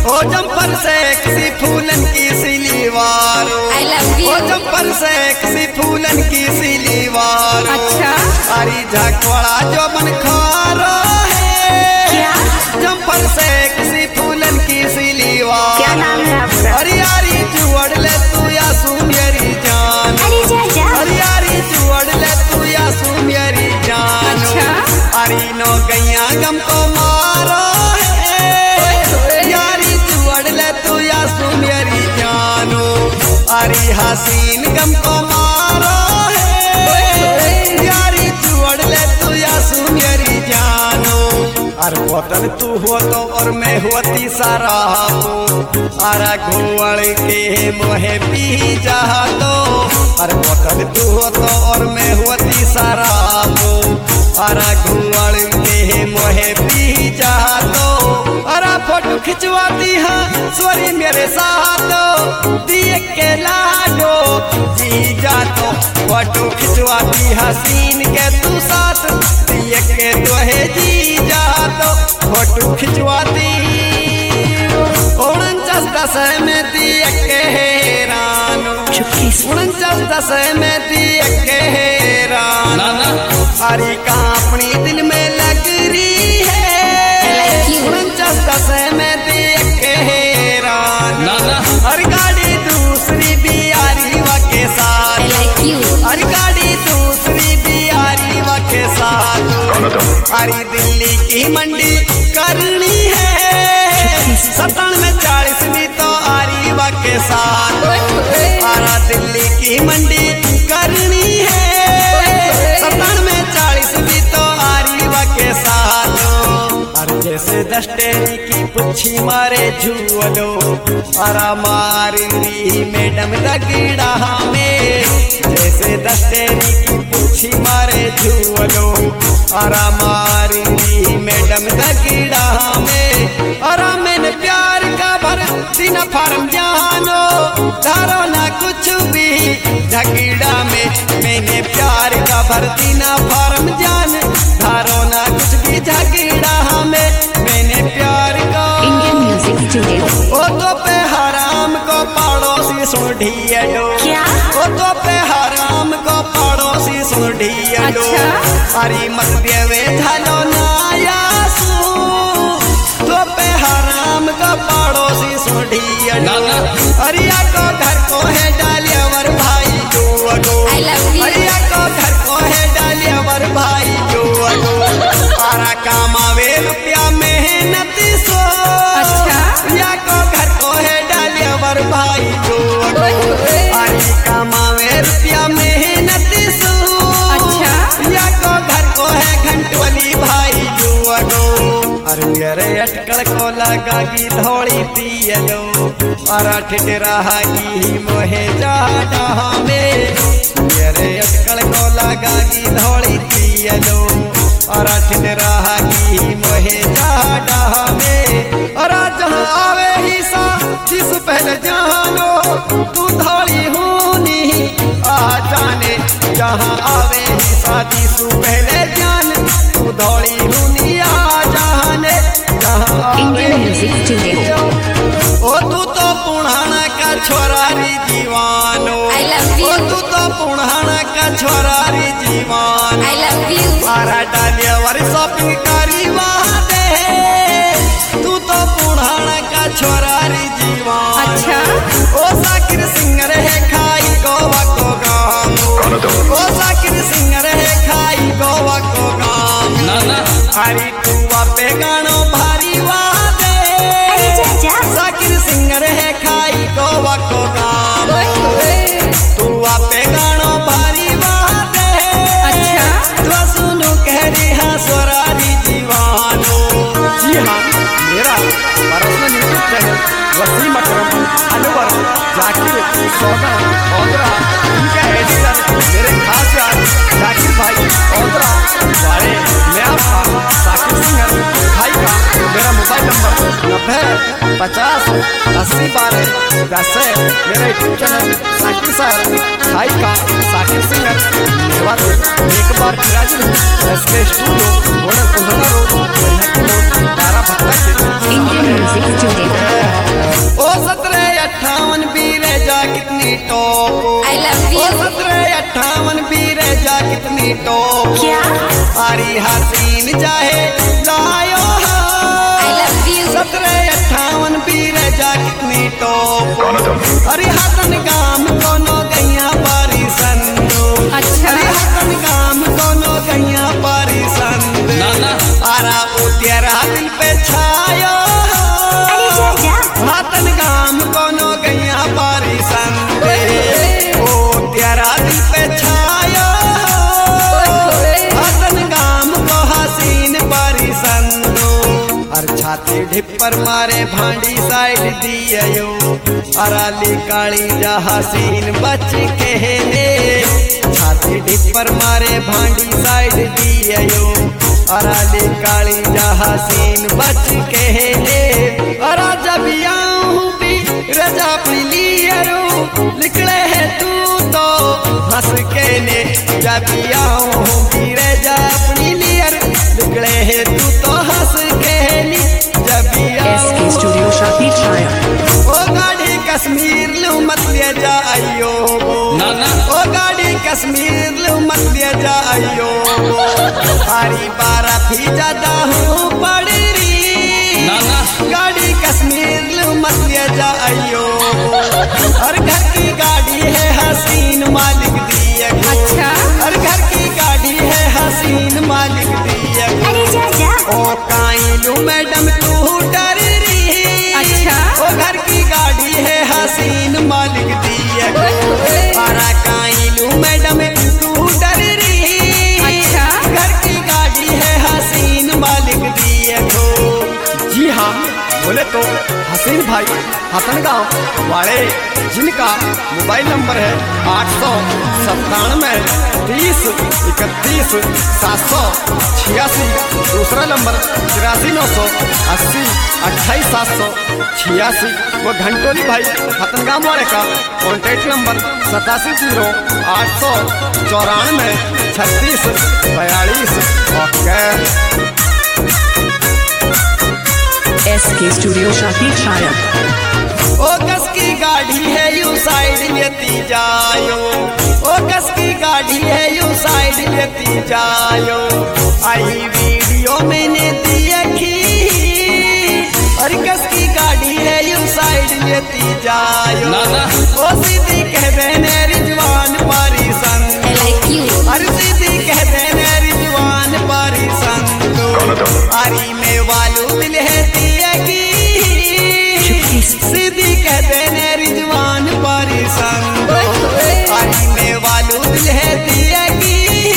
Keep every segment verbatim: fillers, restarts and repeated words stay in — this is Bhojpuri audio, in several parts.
ओ जंपर सेक्सी फूलन की सिलीवार, I love you. ओ जंपर सेक्सी फूलन की सिलीवार। अच्छा अरे झकवाड़ा जो बन खारा है क्या? जंपर सेक्सी फूलन की सिलीवार। क्या नाम है आपका? अरे यारी जुअड़ ले तू या सुमेरी जान, अरे जा जा। अरे यारी जुअड़ ले तू या सुमेरी जान। अच्छा अरे नो गैया गम को मारो है यारी जुअड़ ले तू या सुमेरी जानो। अरे हसीन गम को मारो है यारी जुअड़ ले तू या सुमेरी जानो। अरे बोतल तू हो तो और मैं होती सारा अरे घुवड़ के मोहे पी जा दो। अरे बोतल तू हो तो और मैं होती सारा अरे घुवड़ के मोहे पी जा दो। अरे फोटो खिंचवाती है स्वरी मेरे साथ दिए के लाडो जी जा तो। फोटो खिंचवाती हसीन के तू साथ दिए के तोहे जी जा तो। फोटो खिंचवाती उनचास दस में दिए के रानो, उनचास दस में दिए के रानो। अरे कहाँ अपनी दिल में लग रही है उनचास दस में दिए के रानो। हर गाड़ी दूसरी बिहारी वा के साथ, हर गाड़ी दूसरी बिहारी वा के साथ। अरे दिल्ली की मंडी करनी है सत्तान में चालीस भी तो आरीवा के साथ। आरा दिल्ली की मंडी करनी है सत्तान में चालीस भी तो आरीवा के साथ। अरे जैसे दस्तेरी की पुच्छी मारे झूलो अरा मारी मैडम दगड़ा में। जैसे दस्तेरी की पुच्छी मारे झूलो अरा मारी मैडम दगड़ा में। अरा मैंने प्यार का भर दिन फार्म जानो धारो ना कुछ भी झगड़ा में। मैंने प्यार का भर दिन फार्म जान धारो ना कुछ भी झगड़ा में। मैंने प्यार का इंडियन म्यूजिक स्टूडियो। ओ तो पे हराम को पड़ोसी सुढ़ियडो क्या? ओ तो पे हराम को पड़ोसी सुढ़ियडो। अच्छा? अरे मत देवे झालो नायासू तो पे हराम को पड़ोसी सुढ़ियडो। अरिया को घर को है डालियावर भाई जो अगो, I love you. अरिया को घर को है डालियावर भाई जो अगो। आरा कामावे रुपया मेहनती सो अच्छा? या को घर को है डालियावर भाई जो अगो। अरे कामावे रुपया मेहनती सो अच्छा? या को घर को है घंटवली भाई जो अगो। अरे मेरे अटकल को लगा की धोड़ी पियलो अरा ठिठरा की मोहे जाडा में। मेरे अटकल को लगा की धोड़ी पियलो अरा ठिठरा की मोहे जाडा में। अरा जहाँ आवे ही सा जिस पहले जानो तू धोड़ी हूनी आ जाने। जहाँ आवे ही सा जिस पहले जान तू धोड़ी हूनी आ जाने। Indian music studio. ओ तू तो पुराना का छोरारी जीवानो, I love you. ओ तू तो पुराना का छोरारी जीवान। I love you. आरा डालिया वारी शॉपिंग करी वहाँ दे तू तो पुराना का छोरारी जीवान। अच्छा? ओ साकिर सिंगर है खाई गोवा को गाम, ओ साकिर सिंगर है खाई गोवा को गाम। अरे तू पे गानो भारी वादे अरे जा जा। साकिर सिंगर है खाई गोवा को गाम। तू पे गानो भारी वादे अच्छा? तो सुनो कह रही हाँ स्वरारी जीवानो। जी हाँ मेरा personal YouTube channel Wasim Akram Anwar Zakir सौदा औदरा इनका एडिटर मेरे खास यार जाकिर भाई औदरा वाले। मैं आपका साकिर सिंगर भाई का मेरा मोबाइल नंबर नब्बे पचास अस्सी बारह दस है। मेरा यूट्यूब चैनल साकिर सर भाई का साकिर सिंगर धन्यवाद। एक बार फिर एस के स्टूडियो रोड बारह भट्टा इंडियन म्यूजिक स्टूडियो। क्या? अरे हसीन चाहे लायो I love you. सत्रह अट्ठावन पीर जा कितनी टॉप अरे हसन गाम कोनो गैया पारी संदो अच्छा। अरे हसन गाम कोनो गैया पारी संदो आरा ओ तेरा दिल पे छायो अरे जा जा। हसन गाम कोनो गैया पारी संदे ओ तेरा दिल पे छायो हसन गाम को हसीन पारी संदो और छाती ढिपर मारे भांडी साइड दियो अराली काली जा हसीन बच के ने छाती ढिपर मारे भांडी साइड दियो अराली काली जा हसीन बच के ने अरा जब आऊं भी रजा अपनी लियरो निकले है तू तो हंस के ने जब आऊं भी रजा अपनी लियर निकले है तू तो हंस के ने जब S K Studio Shakir Chaya. ओ गाड़ी कश्मीर लू मत ले जाइयो ओ गाड़ी कश्मीर लू मत ले जाइयो हरी बारा भी ज्यादा हूँ पड़ रही गाड़ी कश्मीर लू मत ले जाइयो और घर की गाड़ी है हसीन मालिक दिए अच्छा। और घर की गाड़ी है हसीन मालिक दिए अरे जा जा। ओ काइलू मैडम तू डर रही अच्छा। ओ घर की गाड़ी है हसीन मालिक दिए अरा काइलू मैडम तू डर रही अच्छा। घर की गाड़ी है हसीन मालिक दिए जी हाँ बोले तो हसीन भाई हसन गाँव वाले जिनका मोबाइल नंबर है आठ सौ सत्तानवे तीस इकतीस सात सौ छियासी दूसरा नंबर तिरासी नौ सौ अस्सी अट्ठाईस सात सौ छियासी वो घंटोली भाई हतनगाम वाले का कॉन्टैक्ट नंबर सतासी जीरो आठ सौ चौरानवे छत्तीस बयालीस ओके। S K Studio Shakir Chaya. ओ कस की गाड़ी है यू साइड लेती जायो ओ कस की गाड़ी है यू साइड लेती जायो आई वीडियो मैंने देखी और कस की गाड़ी है यू साइड लेती जायो ओ सीधी कह देने रिजवान पारी संग I like you. और सीधी कह देने रिजवान पारी संग आरी में वालू दिल है दिया की सीधी कह देने रिजवान पारी संग आरी में वालू दिल है दिया की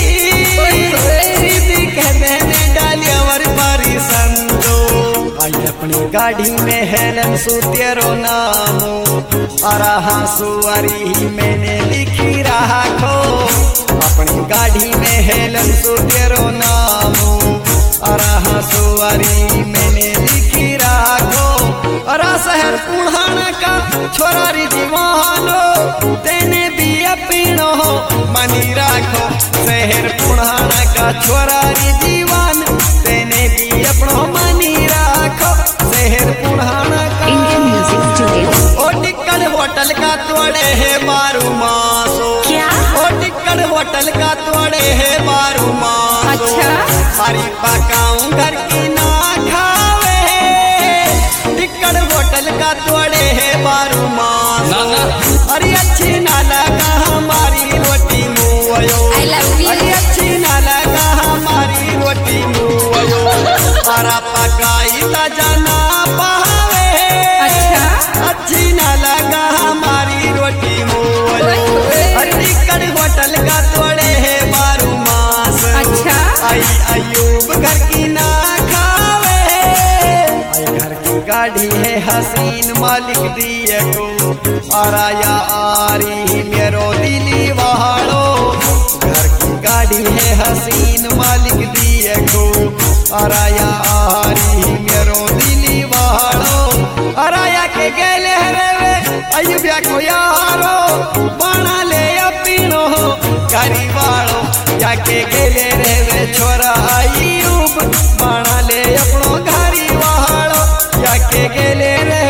सीधी कह देने डालियावर पारी संग आई अपनी गाड़ी में हेलन सुतेरो नामो अरा सुअरी मैंने लिखी रहा खो अपनी गाड़ी में हेलन सुतेरो नामो अरा सुअरी मैंने लिखी रहा खो अरा शहर पुढ़ाना का छोरारी दीवानो तेने भी अपनो मनी राखो शहर पुढ़ाना का छोरारी दीवान तेने भी अपनो मनी राखो शहर पुढ़ाना का Indian Music Studio. ओ टिक्कड़ होटल का तोड़े है बारू मासो क्या? ओ टिक्कड़ होटल का तोड़े है बारू मासो अच्छा। हरी पकाऊं घर की ना खावे टिक्कड़ होटल का तोड़े है बारू मासो अरे अच्छी ना लगा हमारी रोटी मुँहो I love you. अरे अच्छी ना लगा हमारी रोटी मुँहो अरा पकाई ताजा ना पावे अच्छा। अच्छी ना लगा हमारी रोटी मुँहो अरे टिक्कड़ होटल का तोड़े है बारू मास अच्छा। आई अयूब घर की ना खावे आई घर की गाड़ी है हसीन मालिक दिए को आराया आरी मेरो दिली वहाड़ो घर की गाड़ी है हसीन मालिक दिए को आराया आरी मेरो दिली वहाड़ो आराया के गेले रे अयुबिया को यारो बना ले अपनो गाड़ी वालो जाके गेले रे छोरा अयूब बना ले अपनो गाड़ी वालो जाके गेले रे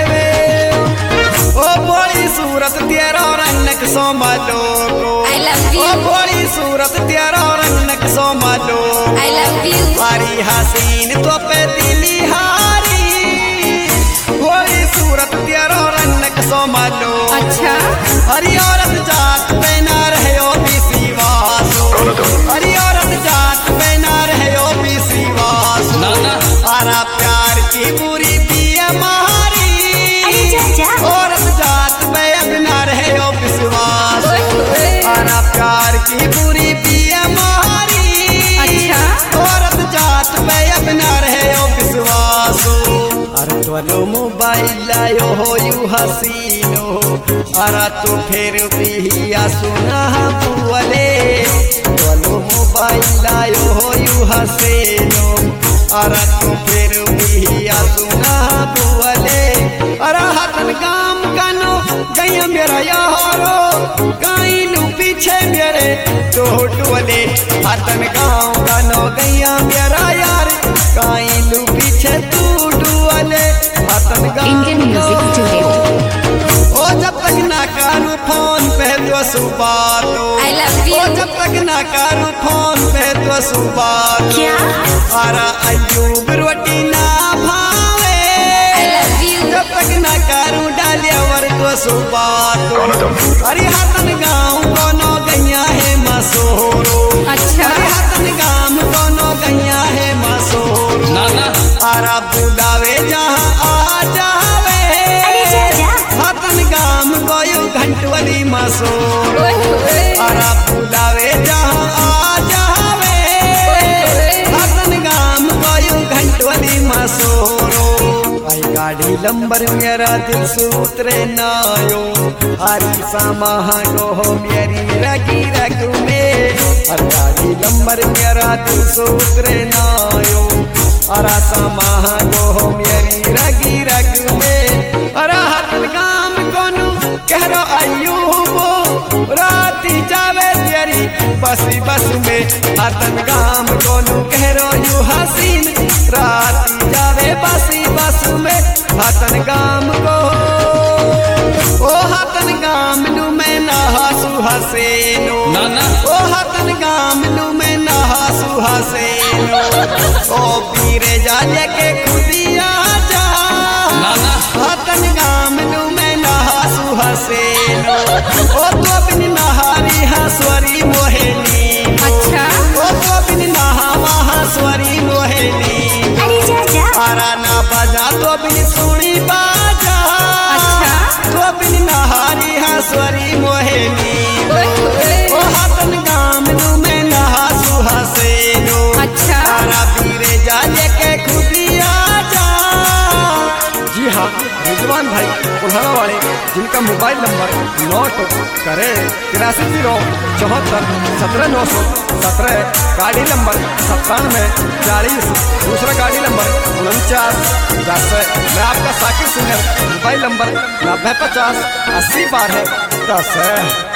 ओ बोली सूरत तेरा रंग सोमलो को I love you. ओ बोली सूरत तेरा रंग सो सोमलो आई लव यू हरी हसीन तो पे दिली हारी होई सूरत तेरो रंग सोमलो अच्छा हरी औरत जात पे ना रहे ओ विश्वासो हरी औरत जात पे ना रहे ओ विश्वासो आरा प्यार की बुरी पिया मारी अरे जा जा औरत जात पे अब ना रहे ओ विश्वास आरा प्यार की बुरी पिया मारी अच्छा औरत जात पे अब ना रहे ओ विश्वास अरे तोलो मोबाइल लायो हो यू हसीनो अरा तो फिर पिया सुना बुअले तोलो मोबाइल लायो हो यू हसीनो अरा तो फिर पिया सुना बुअले अरा हतन काम कानो गैया मेरा यारो गाइलू पीछे मेरे तो टुअले हतन गाँव कानो गैया मेरा यार गाइलू पीछे तू टुअले हतन Indian Music Studio. ओ जब तक ना करूँ फोन पे तो सुबह तो I love you. ओ जब तक ना करूँ फोन पे तो सुबह तो क्या अरा अयूब रोटी ना भावे I love you जब तक ना करूँ डालिया वर तो सुबह तो अरे हतन गाँव कोनो गैया है मसोरो अच्छा अरे हतन गाँव कोनो गैया है मसोरो अरा बुलावे जहाँ आ जावे अरे जा जा हतन गाँव गोयो घंटवली मसोरो अरा बुलावे जहाँ आ जावे हतन गाँव गोयो घंटवली मसोरो आई गाड़ी लंबर मेरा दिल सूत्रे नायो हरी समाहा को मेरी रगी रग में हर गाड़ी लंबर मेरा दिल सूत्रे नायो अरा समाहा को मेरी रगी रग में अरा हतन गाम कोनु कह रो अयूबो राती जावे तेरी बसी बस में हतन गाम कोनु कह रो यू हसीन राती जावे बसी बस में हतन गाम को ओ हतन गाम नु मैं नहासु हसेनो ओ हतन गाम नु मैं नहासु हसेनो ओ पीरे जाले के खुदिया जा हतन गाम नु मैं नहासु हसेनो ओ तो बिन नहारी हसवरी मोहेनी अच्छा ओ तो बिन नहावा हसवरी मोहेनी अरे जा जा आरा ना बजा तो बिन सुनी बाजा अच्छा तो बिन नहारी हसवरी मोहेनी ओ हतन गाम नु मैं नहासु हसेनो अच्छा आरा पीरे जाले के खुदिया जा जी हाँ रिजवान भाई पुराना वाले जिनका मोबाइल नंबर नोट करे तिरासी जीरो चौहत्तर सत्रह नौ सौ सत्रह गाड़ी नंबर सत्तानवे चालीस दूसरा गाड़ी नंबर उनचास दस मैं आपका साकिब सिंगर मोबाइल नंबर नब्बे पचास अस्सी बारह दस है।